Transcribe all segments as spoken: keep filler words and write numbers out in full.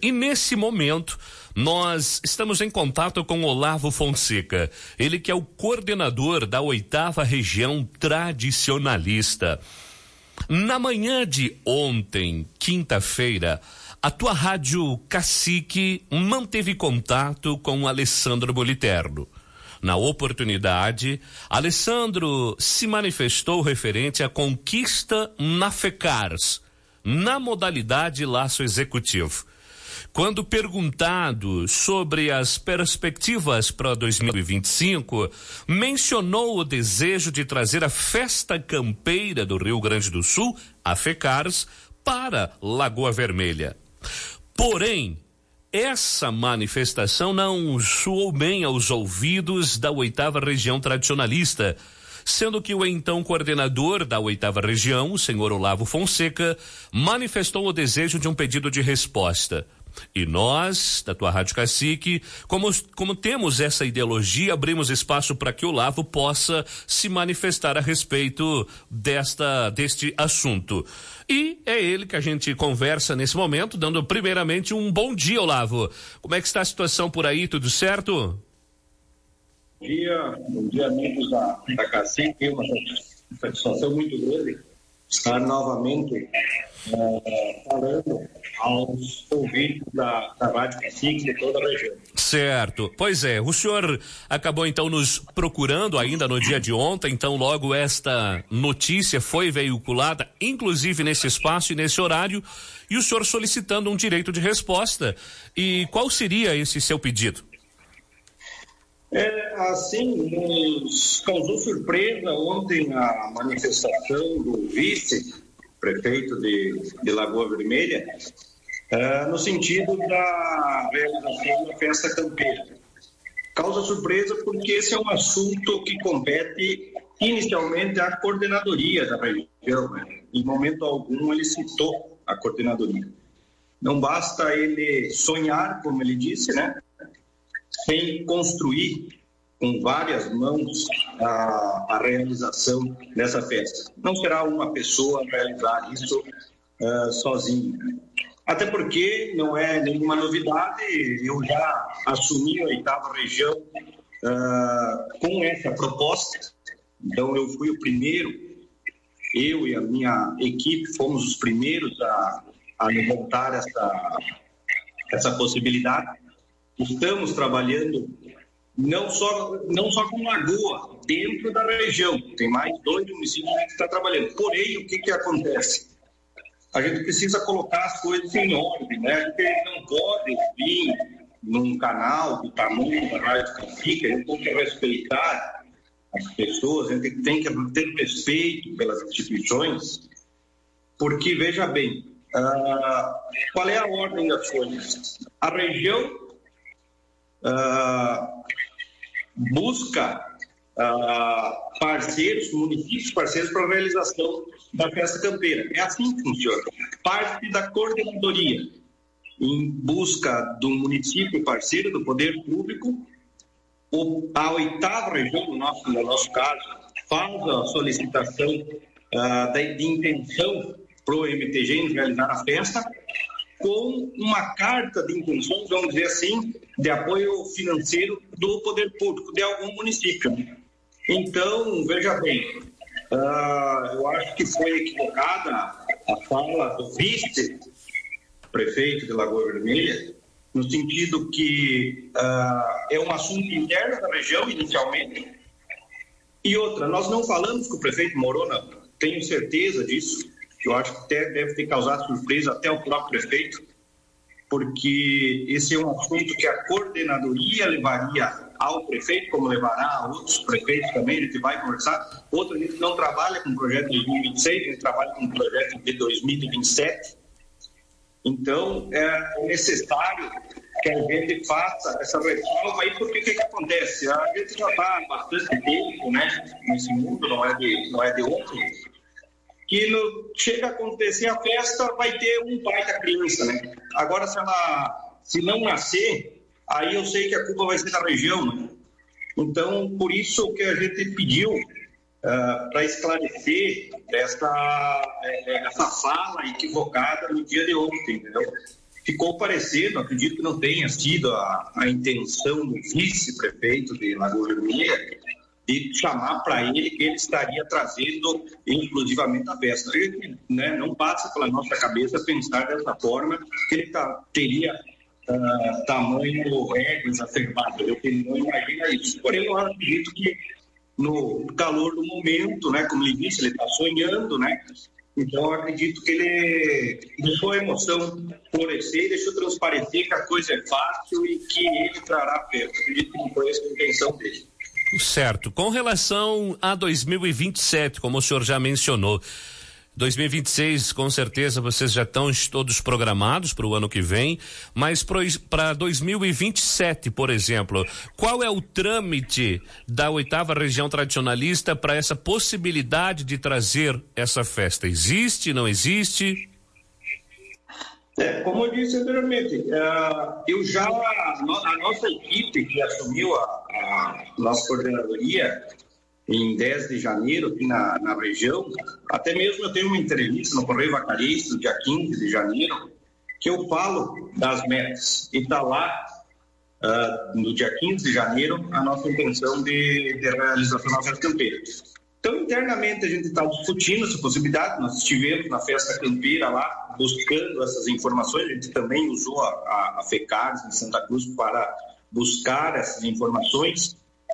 E nesse momento, nós estamos em contato com Olavo Fonseca, ele que é o coordenador da oitava região tradicionalista. Na manhã de ontem, quinta-feira, a tua rádio Cacique manteve contato com Alessandro Moliterno. Na oportunidade, Alessandro se manifestou referente à conquista na FECARS, na modalidade laço executivo. Quando perguntado sobre as perspectivas para dois mil e vinte e cinco, mencionou o desejo de trazer a festa campeira do Rio Grande do Sul, a FECARS, para Lagoa Vermelha. Porém, essa manifestação não soou bem aos ouvidos da oitava região tradicionalista, sendo que o então coordenador da oitava região, o senhor Olavo Fonseca, manifestou o desejo de um pedido de resposta. E nós, da tua Rádio Cacique, como, como temos essa ideologia, abrimos espaço para que o Olavo possa se manifestar a respeito desta, deste assunto. E é ele que a gente conversa nesse momento, dando primeiramente um bom dia, Olavo. Como é que está a situação por aí, tudo certo? Bom dia, bom dia amigos da, da Cacique, é uma satisfação muito grande estar novamente é, falando aos ouvintes da, da Rádio Cacique de toda a região. Certo, pois é, o senhor acabou então nos procurando ainda no dia de ontem, então logo esta notícia foi veiculada, inclusive nesse espaço e nesse horário, e o senhor solicitando um direito de resposta. E qual seria esse seu pedido? É, assim, nos causou surpresa ontem a manifestação do vice-prefeito de, de Lagoa Vermelha, é, no sentido da realização da festa campeira. Causa surpresa porque esse é um assunto que compete inicialmente à coordenadoria da região, né? Em momento algum ele citou a coordenadoria. Não basta ele sonhar, como ele disse, né? Sem construir com várias mãos a, a realização dessa festa. Não será uma pessoa realizar isso uh, sozinha. Até porque não é nenhuma novidade, eu já assumi a oitava região uh, com essa proposta. Então eu fui o primeiro, eu e a minha equipe fomos os primeiros a, a levantar essa, essa possibilidade. Estamos trabalhando não só, não só com Lagoa, dentro da região. Tem mais dois municípios que estão trabalhando. Porém, o que, que acontece? A gente precisa colocar as coisas em ordem, né? A gente não pode vir num canal do tamanho da Rádio Cacique, a gente tem que respeitar as pessoas, a gente tem que ter respeito pelas instituições, porque, veja bem, uh, qual é a ordem das coisas? A região Uh, busca uh, parceiros, municípios parceiros para a realização da festa campeira. É assim que funciona. Parte da coordenadoria em busca do município parceiro, do poder público, o, a oitava região, no nosso, no nosso caso, faz a solicitação uh, de, de intenção para o M T G em realizar a festa, com uma carta de intenção, vamos dizer assim, de apoio financeiro do poder público de algum município. Então, veja bem, uh, eu acho que foi equivocada a fala do vice-prefeito de Lagoa Vermelha, no sentido que uh, é um assunto interno da região, inicialmente, e outra, nós não falamos com o prefeito Morona, tenho certeza disso. Eu acho que até deve ter causado surpresa até o próprio prefeito, porque esse é um assunto que a coordenadoria levaria ao prefeito, como levará a outros prefeitos também, a gente vai conversar. Outro, a gente não trabalha com o projeto de dois mil e vinte e seis, a gente trabalha com o projeto de dois mil e vinte e sete. Então, é necessário que a gente faça essa reforma aí, porque o que, que acontece? A gente já está há bastante tempo, né, nesse mundo, não é de, não é de ontem, que no, chega a acontecer a festa, vai ter um pai da criança, né? Agora, se ela, se não nascer, aí eu sei que a culpa vai ser da região, né? Então, por isso que a gente pediu uh, para esclarecer essa, essa fala equivocada no dia de ontem, entendeu? ficou parecendo, acredito que não tenha sido a, a intenção do vice-prefeito de Lagoa Vermelha, de chamar para ele que ele estaria trazendo exclusivamente a festa. A gente, né, não passa pela nossa cabeça pensar dessa forma, que ele tá, teria uh, tamanho ego exacerbado. Eu não imagino isso. Porém, eu acredito que no calor do momento, né, como ele disse, ele está sonhando, né? Então, eu acredito que ele deixou a emoção florescer, deixou transparecer que a coisa é fácil e que ele trará a festa. Acredito que não foi essa a intenção dele. Certo. Com relação a dois mil e vinte e sete, como o senhor já mencionou, dois mil e vinte e seis, com certeza vocês já estão todos programados para o ano que vem, mas para dois mil e vinte e sete, por exemplo, qual é o trâmite da oitava região tradicionalista para essa possibilidade de trazer essa festa? Existe, não existe? É, como eu disse anteriormente, uh, eu já, a nossa equipe que assumiu a, a nossa coordenadoria em dez de janeiro aqui na, na região, até mesmo eu tenho uma entrevista no Correio Vacarense, no dia quinze de janeiro, que eu falo das metas. E está lá, uh, no dia quinze de janeiro, a nossa intenção de, de realização da festa campeira. Então, internamente, a gente está discutindo essa possibilidade. Nós estivemos na festa campeira lá, buscando essas informações. A gente também usou a, a, a FECARES em Santa Cruz para buscar essas informações.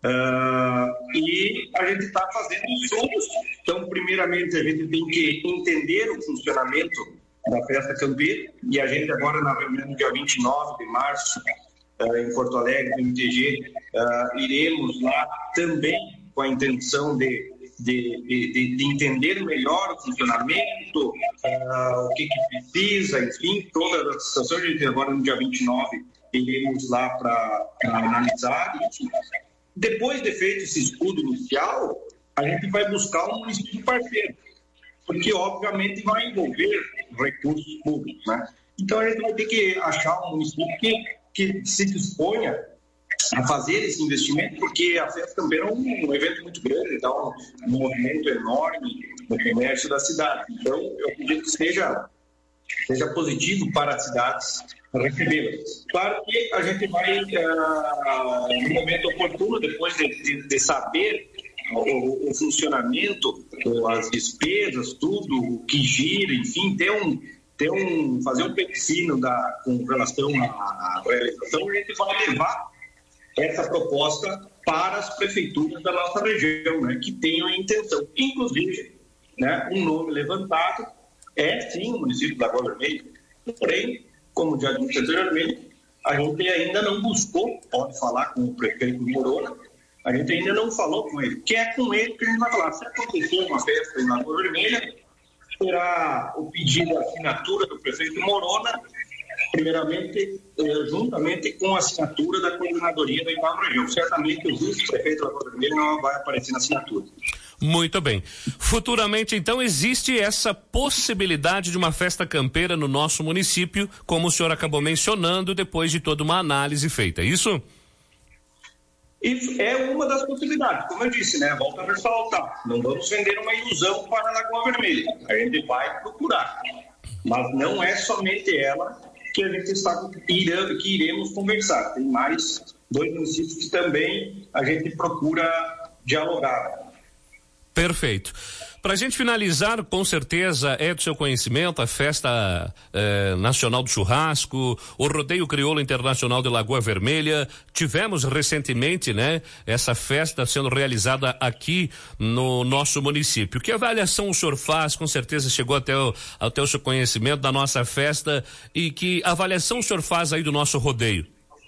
Uh, e a gente está fazendo estudos. Então, primeiramente, a gente tem que entender o funcionamento da festa campeira. E a gente agora, na reunião do dia vinte e nove de março, uh, em Porto Alegre, no M T G, uh, iremos lá também com a intenção de De, de, de entender melhor o funcionamento, uh, o que, que precisa, enfim, toda a situação. A gente agora no dia vinte e nove iremos lá para analisar. Enfim. Depois de feito esse estudo inicial, a gente vai buscar um município parceiro, porque obviamente vai envolver recursos públicos, né? Então a gente vai ter que achar um município que, que se disponha a fazer esse investimento, porque a festa campeira é um, um evento muito grande, dá um, um movimento enorme no comércio da cidade. Então, eu acredito que seja, seja positivo para as cidades recebê-las. Claro que a gente vai, uh, no momento oportuno, depois de, de, de saber o, o funcionamento, as despesas, tudo, o que gira, enfim, ter um, ter um, fazer um plebiscito da, com relação à realização, a gente vai levar essa proposta para as prefeituras da nossa região, né, que tenham a intenção. Inclusive, né, um nome levantado é, sim, o município da Lagoa Vermelha. Porém, como já disse anteriormente, a gente ainda não buscou, pode falar com o prefeito Morona, a gente ainda não falou com ele, que é com ele que a gente vai falar. Se acontecer uma festa em Lagoa Vermelha, será o pedido de assinatura do prefeito Morona, primeiramente, juntamente com a assinatura da coordenadoria da oitava região. Certamente o vice-prefeito da Lagoa Vermelha não vai aparecer na assinatura. Muito bem. Futuramente, então, existe essa possibilidade de uma festa campeira no nosso município, como o senhor acabou mencionando, depois de toda uma análise feita, é isso? Isso é uma das possibilidades, como eu disse, né? Volto a ressaltar, não vamos vender uma ilusão para a Lagoa Vermelha, a gente vai procurar, mas não é somente ela que a gente está irando, que iremos conversar. Tem mais dois municípios que também a gente procura dialogar. Perfeito. Para a gente finalizar, com certeza é do seu conhecimento a Festa eh, Nacional do Churrasco, o Rodeio Crioulo Internacional de Lagoa Vermelha. Tivemos recentemente, né, essa festa sendo realizada aqui no nosso município. Que avaliação o senhor faz? Com certeza chegou até o, até o seu conhecimento da nossa festa, e que avaliação o senhor faz aí do nosso rodeio?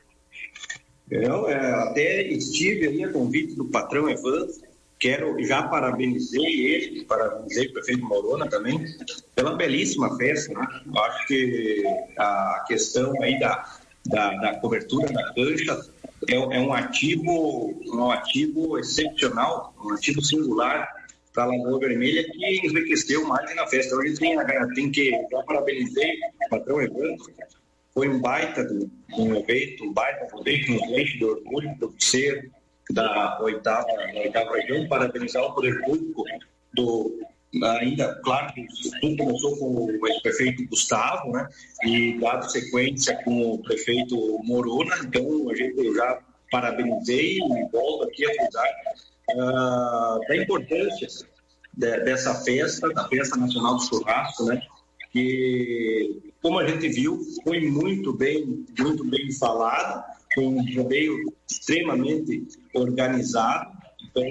Eu é, até estive aí a convite do patrão Evandro. Quero, já parabenizei ele, parabenizei o prefeito Morona também, pela belíssima festa, né? Eu acho que a questão aí da, da, da cobertura da cancha é, é um ativo, um ativo excepcional, um ativo singular para a Lagoa Vermelha, que enriqueceu mais na festa. Hoje tem, tem que, já parabenizei o patrão Evandro, foi um baita do, um evento, um baita rodeio, um leite de orgulho do ser da oitava, da oitava região, parabenizar o poder público do, ainda, claro que tudo começou com o ex-prefeito Gustavo, né? E dado sequência com o prefeito Morona, então a gente eu já parabenizei e volto aqui a frisar uh, da importância de, dessa festa, da Festa Nacional do Churrasco, né? Que, como a gente viu, foi muito bem, muito bem falada, foi um rodeio extremamente organizado, então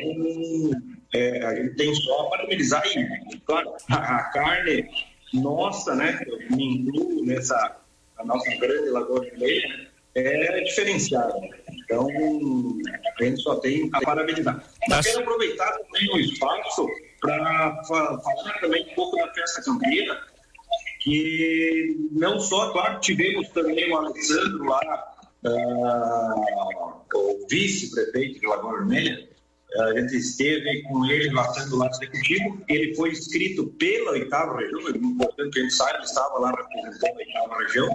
é, a gente tem só a parabenizar e, claro, a, a carne nossa, né, eu me incluo nessa, a nossa grande Lagoa Vermelha, né, é diferenciada, então a gente só tem a parabenizar. Mas quero aproveitar também o espaço para falar também um pouco da Festa Campeira, que não só, claro, tivemos também o Alessandro lá, uh, o vice-prefeito de Lagoa Vermelha, uh, a gente esteve com ele lá no lado executivo, ele foi inscrito pela oitava região, é importante que a gente saiba, ele estava lá representando a oitava região,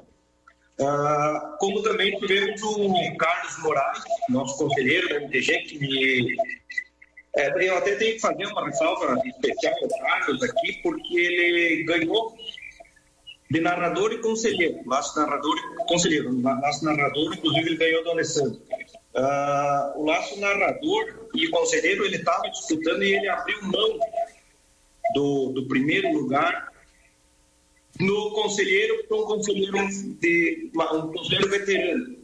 uh, como também tivemos o Carlos Moraes, nosso conselheiro da M T G, que me... É, eu até tenho que fazer uma ressalva especial ao Carlos aqui, porque ele ganhou de narrador e conselheiro, laço narrador e conselheiro, laço narrador, inclusive ele ganhou do Alessandro. Uh, o laço narrador e conselheiro, ele estava disputando e ele abriu mão do, do primeiro lugar no conselheiro para um conselheiro, de, um conselheiro veterano.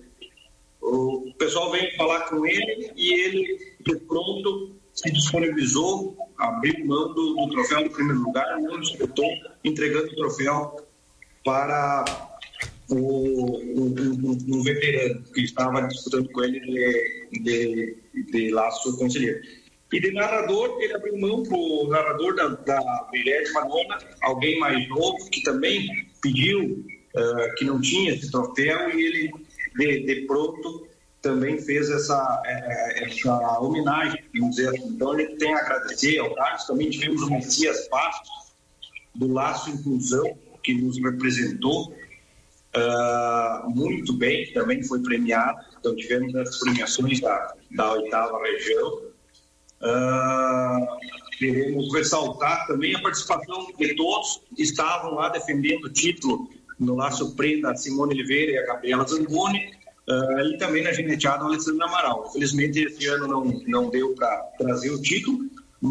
O pessoal veio falar com ele e ele, de pronto, se disponibilizou, abriu mão do, do troféu do primeiro lugar, não disputou, entregando o troféu para o, um, um, um veterano que estava disputando com ele de, de, de laço conselheiro. E de narrador, ele abriu mão para o narrador da, da vigésima nona, alguém mais novo, que também pediu, uh, que não tinha esse troféu, e ele, de, de pronto, também fez essa, essa homenagem, vamos dizer assim. Então, a gente tem a agradecer ao Carlos. Também tivemos o Messias Bastos, do Laço Inclusão, que nos representou uh, muito bem, também foi premiado. Então, tivemos as premiações da, da oitava região. Uh, queremos ressaltar também a participação de todos que estavam lá defendendo o título no Laço Prenda, a Simone Oliveira e a Gabriela Zangoni, uh, e também na gineteada o Alessandro Amaral. Infelizmente, esse ano não, não deu para trazer o título,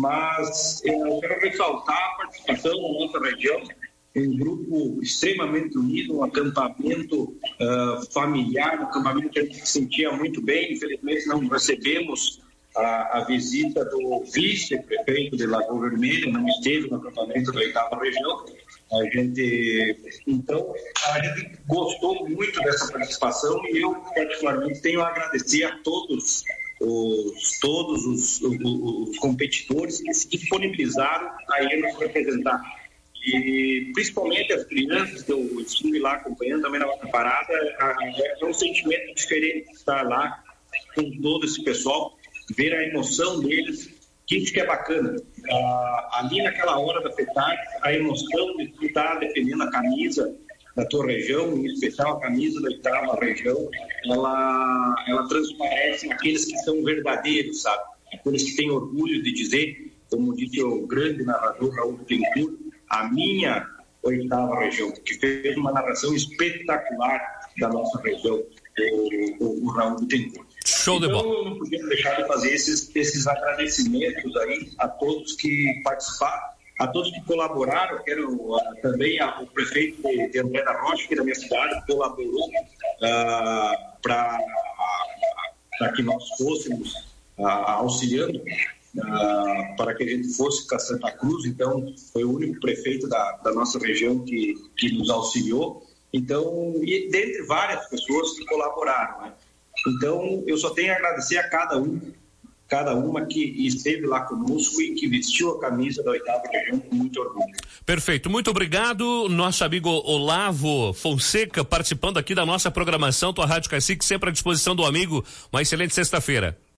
mas eu quero ressaltar a participação na nossa região, um grupo extremamente unido, um acampamento uh, familiar, um acampamento que a gente se sentia muito bem. Infelizmente, não recebemos a, a visita do vice-prefeito de Lagoa Vermelha, não esteve no acampamento da oitava região. A gente, então, a gente gostou muito dessa participação e eu, particularmente, tenho a agradecer a todos os, todos os, os, os competidores que se disponibilizaram a ir nos representar. E principalmente as crianças que eu estive lá acompanhando também na outra parada, é um sentimento diferente estar lá com todo esse pessoal, ver a emoção deles, que isso que é bacana. Ah, ali naquela hora da FETAC, a emoção de tu estar defendendo a camisa da tua região, em especial a camisa da oitava região, ela, ela transparece naqueles que são verdadeiros, sabe? Aqueles que têm orgulho de dizer, como disse o grande narrador Raul Tencourt, a minha oitava região, que fez uma narração espetacular da nossa região, o, o, o Raul Tencourt. Show de então, bola. Eu não podia deixar de fazer esses, esses agradecimentos aí a todos que participaram, a todos que colaboraram. Quero uh, também a, o prefeito de, de André da Rocha, que da minha cidade, colaborou uh, para uh, que nós fôssemos uh, auxiliando uh, para que a gente fosse para Santa Cruz. Então, foi o único prefeito da, da nossa região que, que nos auxiliou. Então, e dentre várias pessoas que colaboraram, né? Então, eu só tenho a agradecer a cada um, cada uma que esteve lá conosco e que vestiu a camisa da oitava região com muito orgulho. Perfeito, muito obrigado, nosso amigo Olavo Fonseca, participando aqui da nossa programação, tua Rádio Cacique, sempre à disposição do amigo. Uma excelente sexta-feira.